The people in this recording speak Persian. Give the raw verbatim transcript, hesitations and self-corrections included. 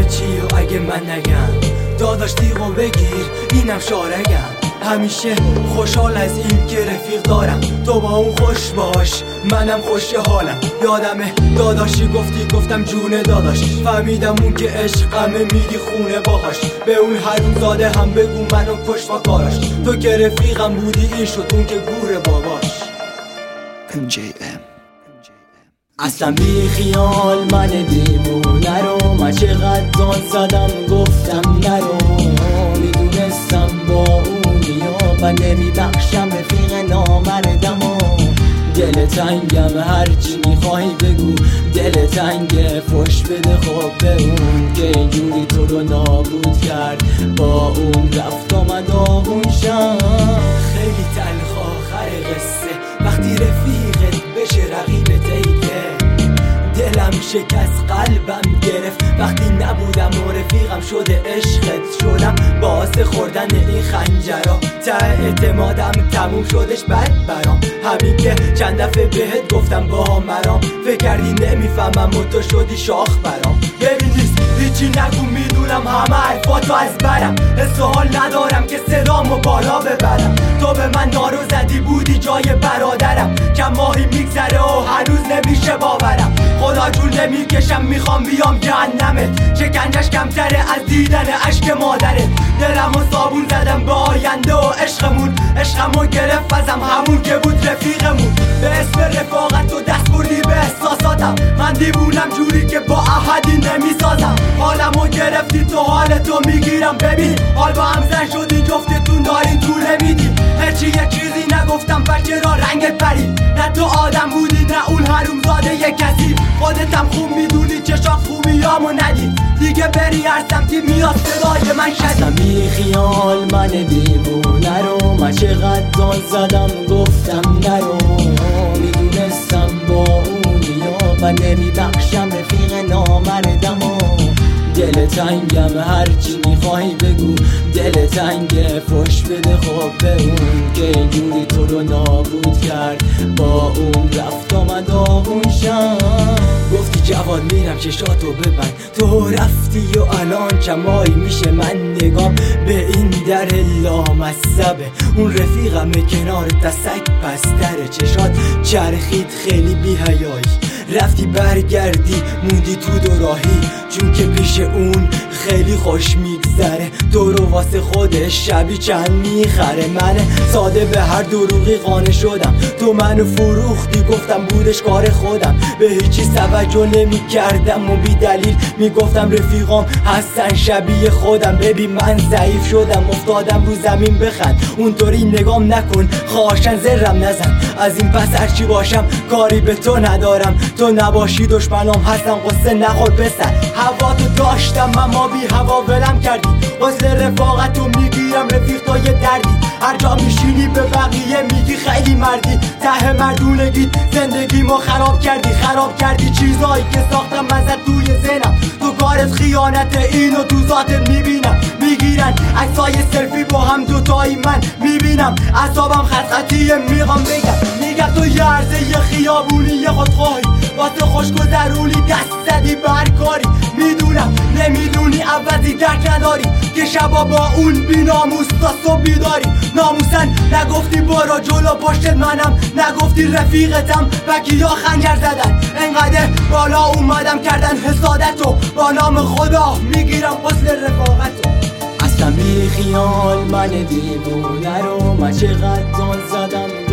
چی و اگه من نگم داداش تیغو بگیر اینم شارگم. همیشه خوشحال از این که رفیق دارم، تو با اون خوش باش منم خوش حالم. یادمه داداشی گفتی گفتم جون داداش، فهمیدم اون که عشقمه میدی خونه باهاش. به اون حروم زاده هم بگو منو کش با کاراش، تو که رفیقم بودی این شد اون که گور باباش. ام جی ام اصلا بی خیال من دیوونه رو، من چقدر دان زدم گفتم نرو. میدونستم با اونی و من نمیبخشم رفیق نامردم و دل تنگم هرچی میخوای بگو، دل تنگ فش بده خب به اون که اینجوری تو رو نابود کرد. با اون رفت آمد آغون شم. خیلی تلخ آخر قصه وقتی رفیقت بشه رقیبت ایده. دلم شکست قلبم گرفت وقتی نبودم و رفیقم شده عشقت شدم. باعث خوردن این خنجرها ته اعتمادم تموم شدش بد برام. همین که چند دفعه بهت گفتم با مرام، فکر کردی نمیفهمم و تو شدی شاخ برام. ببین نیست هیچی نگو میدونم همه حرفاتو از برم، حس و حال ندارم که صدامو بالا ببرم. تو به من نارو زدی بودی جای برادرم، کم ماهی میگذره و هنوز نمیشه باورم. خدا جون نمیکشم میخوام بیام جهنمت، شکنجش کمتره از دیدن عشق مادرت. دلمو صابون زدم به آینده و عشقمون، عشقمو گرفت ازم همون که بود رفیقمون. به اسم رفاقت تو دست بردی به احساساتم، من دیوونم جوری که با احدی نمیسازم. حالمو گرفتی تو حالتو میگیرم، ببین حال با هم زن شدین جفتتون دارین طوله میدین. هرچی یه چیزی نگفتم پس چرا رنگت پرید؟ نه تو آدم بودی نه اون حروم زاده یه کسی. خودتم خوب میدونی چشا خوبیامو ندید، دیگه بری هر سمتی میاد صدای من شدید. اصلا بی خیال من دیوونه رو، من چقدر دان زدم گفتم نرو. میدونستم با اونی و من نمیبخشم رفیق نامردم و دل تنگم هرچی میخوای بگو، دل تنگ فش بده خب به اون که اینجوری تو رو نابود کرد. با اون رفت آمد آغون شم. گفتی جواد میرم چشاتو ببند، تو رفتی و الان کمایی میشه من نگام به این در لامصبه. اون رفیقم کنار دستک پستره، چشات چرخید خیلی بی حیایی. رفتی برگردی موندی تو دو راهی، چون که پیش اون خیلی خوش میگذره. تو رو واسه خودش شبی چند میخره. من ساده به هر دروغی قانع شدم، تو منو فروختی گفتم بودش کار خودم. به هیچی توجه نمی کردم و بی دلیل میگفتم رفیقام هستن شبیه خودم. ببین من ضعیف شدم افتادم رو زمین، بخند اونطوری نگام نکن خواهشن زرم نزن. از این پس هرچی باشم کاری به تو ندارم، تو نباشی دشمنام هستم قصه نخور بسر. هوا تو داشتم اما بی هوا ولم کردی، واسه رفاقتو میگیرم رفیق تو یه دردی. هر جا میشینی به بقیه میگی خیلی مردی، ته مردونگیت زندگیمو خراب کردی. خراب کردی چیزایی که ساختم ازت توی ذهنم. تو کارت خیانت اینو تو ذاتت میبینم. میگیرن عکسای سلفی با هم دوتایی من میبینم، اعصابم خط خطیه میخوام بگم. میگم تو یه عرضه یه خیابونی یه خودخواهی، واسه خوشگذرونی دست زدی بر کاری. میدونم نمیدونی عوضی درک نداری که شبا با اون بی ناموس تا صبح بیداری. ناموسن نگفتی برو جلو پشت منم، نگفتی رفیقتم وکیا خنجر زدن. انقدر بالا اومدم کردن حسادتو، با نام خدا میگیرم غسل رفاقتو. اصلا بی خیال من دیوونه رو، من چقدر دان زدم